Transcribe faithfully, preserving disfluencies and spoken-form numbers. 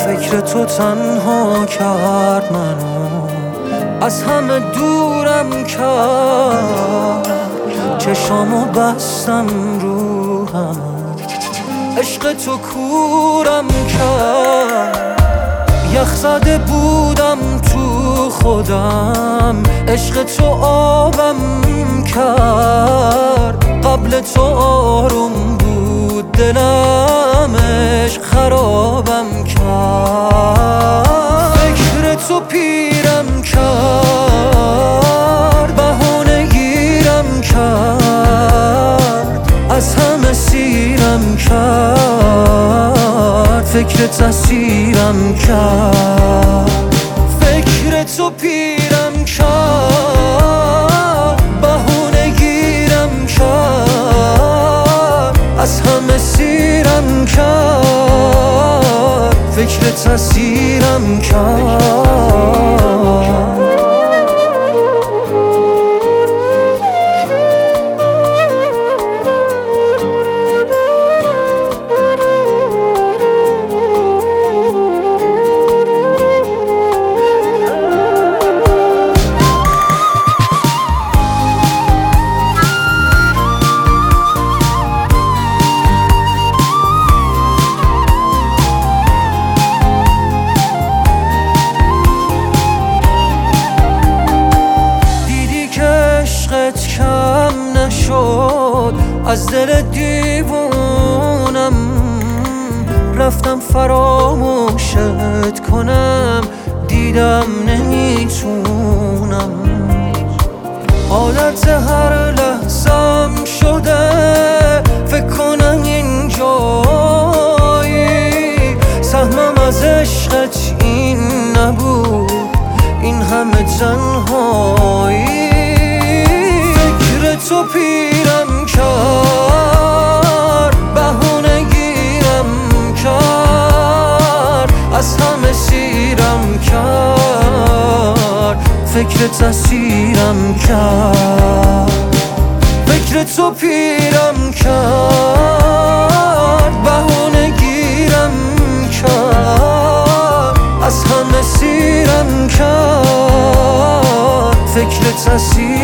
فکر تو تنها کرد منو، از همه دورم کرد. چشامو بستم رو هم، عشق تو کورم کرد. یخ زده بودم تو خودم، عشق تو آبم کرد. قبل تو آروم بود دلم، عشق خرابم کرد. فکر تو پیرم کرد، بهانه گیرم کرد. از همه سیرم کرد، فکر تسیرم کرد. فکر تو پیرم کرد، بهانه گیرم کرد. از همه سیرم کرد، فکر تسیرم کرد. کم نشد از دل دیوونم، رفتم فراموشت کنم، دیدم نمیتونم. عادت هر لحظم شده، فکر کنم اینجایی. سهمم از عشقت این نبود، این همه تنهایی. تو پیرم کرد، بهانه گیرم کرد. از همه سیرم کرد، فکر تسیرم کرد. فکر تو پیرم کرد، بهانه گیرم کرد. از همه سیرم کرد، فکر تسیرم